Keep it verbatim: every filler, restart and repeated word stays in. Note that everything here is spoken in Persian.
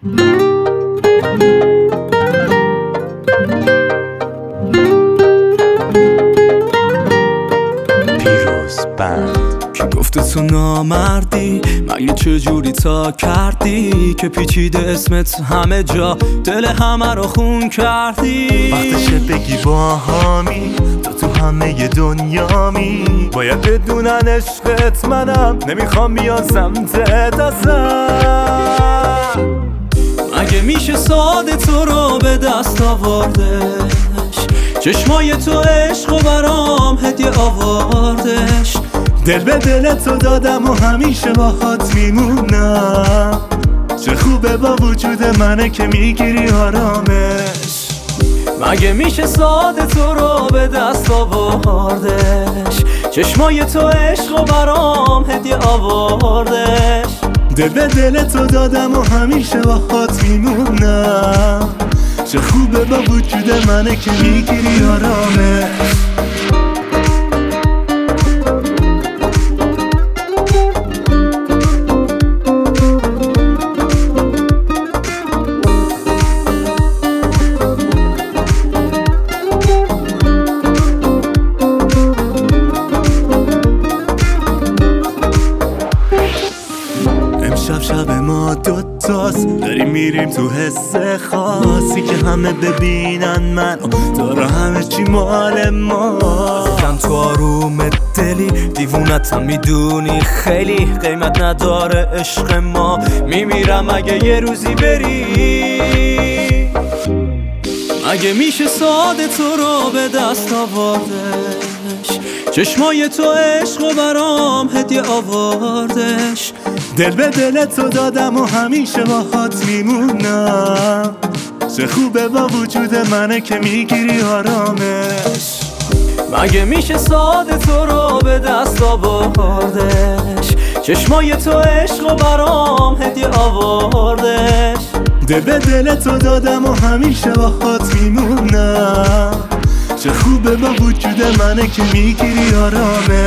پیروز بند. کی گفته تو نامردی؟ مگه چجوری تا کردی که پیچیده اسمت همه جا دل همه رو خون کردی؟ وقتشه بگی با هامی تو تو همه دنیامی، باید بدونن عشقت منم، نمیخوام بیان سمتت ازم. مگه میشه ساده تو رو به دست آوردش؟ چشمای تو عشق و برام هدیه آوردش. دل به دل تو دادم و همیشه باهات میمونم. چه خوبه با وجود منه که میگیری آرامش. مگه میشه ساده تو رو به دست آوردش؟ چشمای تو عشق و برام هدیه آوردش. دل به دل تو دادم و همیشه باهات میمونم. چه خوبه با وجود منه که میگیری آرامش. امشب شب ما دوتاست، داریم میریم تو حس خاصی که همه ببینن من تو رو، همه چی مال ماست. زن تو آروم دلی دیوونتم میدونی، خیلی قیمت نداره عشق ما. میمیرم اگه یه روزی بری. مگه میشه ساده تو رو به دست آوردش؟ چشمای تو عشق و برام هدیه آوردش. دل به دل تو دادم و همیشه باهات میمونم. چه خوبه با وجود منه که میگیری آرامش. مگه میشه ساده تو رو به دست آوردش؟ چشمای تو عشق و برام هدیه آوردش. دل به دل تو دادم و همیشه باهات میمونم. چه خوبه با وجود منه که میگیری آرامش.